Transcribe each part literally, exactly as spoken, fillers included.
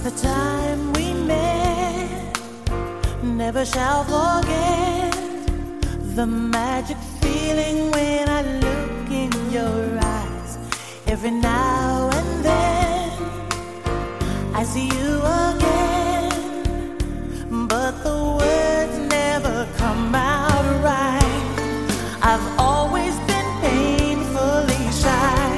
The time we met, never shall forget. The magic feeling when I look in your eyes. Every now and then I see you again, but the words never come out right. I've always been painfully shy.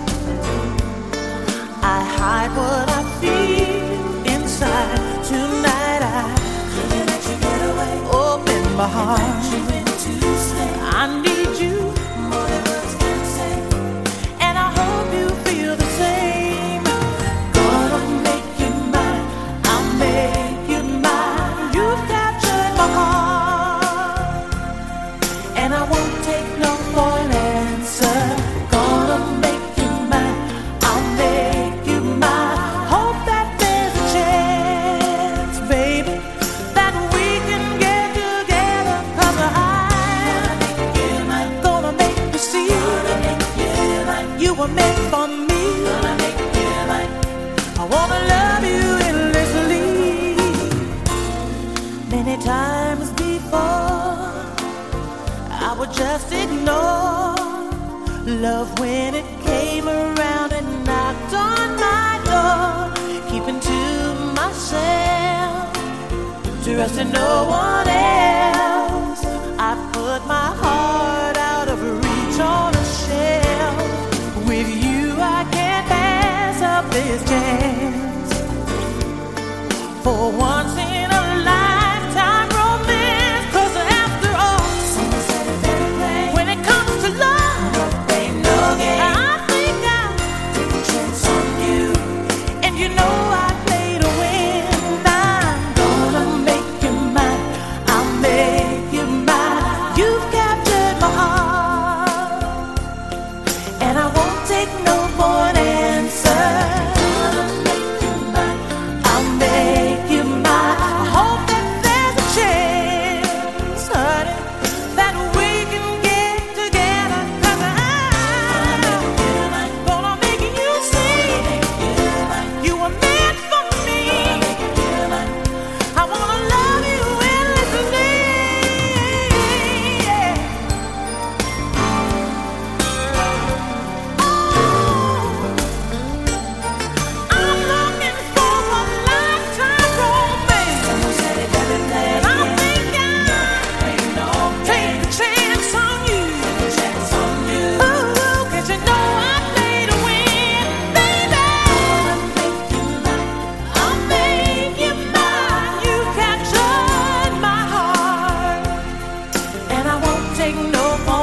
I hide what I feel inside. Tonight I couldn't let you get away. Open my heart. I need you more than words can say, and I hope you feel the same. Gonna make you mine. I'll make you mine. You've captured my heart, and I won't take no for an answer. Gonna make you mine. I'll make you mine. Hope that there's a chance, baby, that we can get together. 'Cause I you were meant for me. I wanna love you endlessly. Many times before I would just ignore love when it came around and knocked on my door, keeping to myself, trusting no one else. I put my heart out of reach on a shelf. With you I can't pass up this chance. For once in a lifetime romance. 'Cause after all, someone said it very plain, when it comes to love, no pain, no gain. I think I'll take a chance on you, and you know I play to win. I'm gonna make you mine. I'll make you mine. You've captured my heart, and I won't take no for an answer. Gonna make you mine. I'll make you mine. I hope that there's a chance, honey, that we can get together. 'Cause I'm gonna make you see you were meant for me. I wanna love you endlessly. Yeah. I'm looking for a lifetime romance. Someone said it every day. I think I'll take a chance on you. Ooh, 'cause you know I play to win, baby. I'll make you mine. You captured my heart, and I won't take no more.